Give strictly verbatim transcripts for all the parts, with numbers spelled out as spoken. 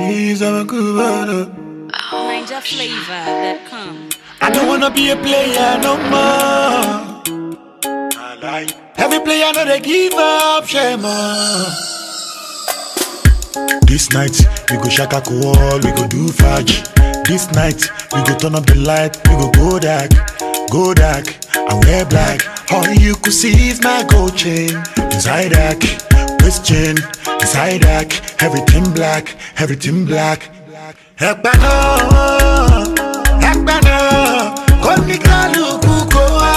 Please, I'm a good Ninja flavor that come. I don't wanna be a player no more. I like every player know they give up, Shema. This night we go shaka wall, we go do fudge. This night we go turn up the light, we go go dark, go dark, and wear black. All you could see is my gold chain, inside dark, waist chain, inside dark, everything black, everything black. Ekbano, ekbano, koni kalu kukoa,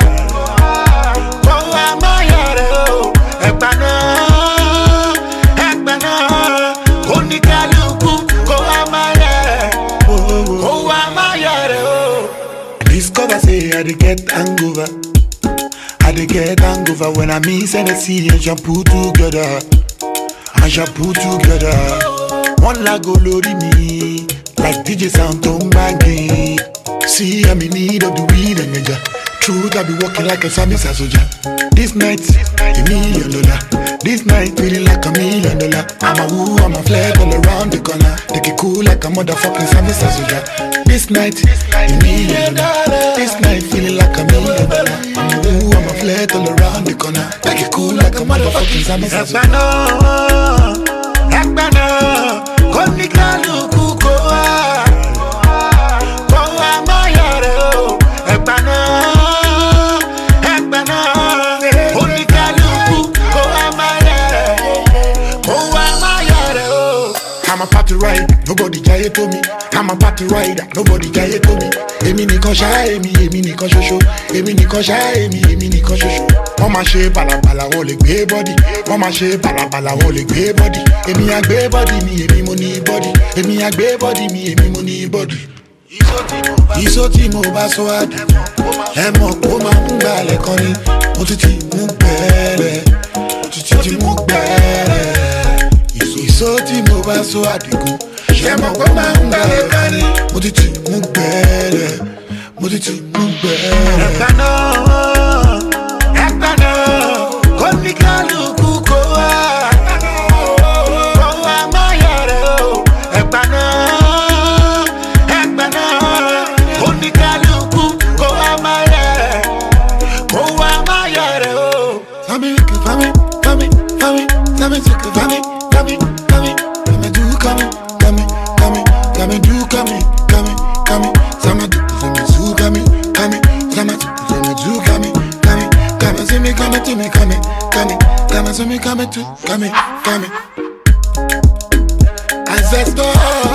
koa mayaro. Ekbano, ekbano, koni kalu kukoa mayaro, koa mayaro. Discover say I dey get hangover, I dey get hangover when I miss Hennessy and shampoo together, and shampoo together. One lag go lori me, like D J Santon Banky. See I'm in need of the weed and measure. Truth I be walking like a Sami Sasoja. This night, a million dollar. This night feeling like a million dollar. I'm a woo, I'm a flag all around the corner. Take it cool like a motherfucking Sami Sasoja. This night, a million dollar. This night feeling like a million dollar. I'm a woo, I'm a flag all around the corner. Take it cool like a motherfucking Sami Sasoja. Ekbano, koni kalu kukoa, koa mayaro. Ekbano, ekbano, koni kalu kukoa mayaro, koa mayaro. I'm a party rider, nobody jaye to me. I'm a party rider, nobody jaye to me. Emi nìkan ṣá, emi, emi nìkan ṣoṣo. Emi nìkan ṣá, emi, emi nìkan ṣoṣo. Wọ́n máa ṣe balabala, wọ́n lè gbé bọ́dì. Wọ́n máa ṣe balabala, wọ́n lè gbé bọ́dì. Èmi á gbé bọ́dì mi, èmi mo ní bọ́dì. Èmi á gbé bọ́dì mi, èmi mo ní bọ́dì. Ìṣó tí mo bá sọ àdì, ẹ mọ̀ kó máa ń gbalẹ̀ kan ni. Mo ti ti mú gbẹ́rẹ́, mo ti ti mú gbẹ́rẹ́. Ìṣó tí mo bá sọ àdìgún, ẹ mọ̀ kó máa ń gbalẹ̀ kan ni. Mo ti ti mú gbẹ́rẹ́, mo ti ti mú gbẹ́rẹ́. Ekbano, ekbano, koni kalu kukoa, koa mayaro. Ekbano, ekbano, koni kalu kukoa mayaro, koa mayaro. Fami, fami, fami, fami, fami, fami, fami, fami, fami, do kami, kami, kami, kami, do kami, kami, kami, sama do, fami, do kami, kami, sama do, fami, do kami, kami, kami, see me coming to me, kami, kami, kami, see me coming to, kami, kami. Ancestor.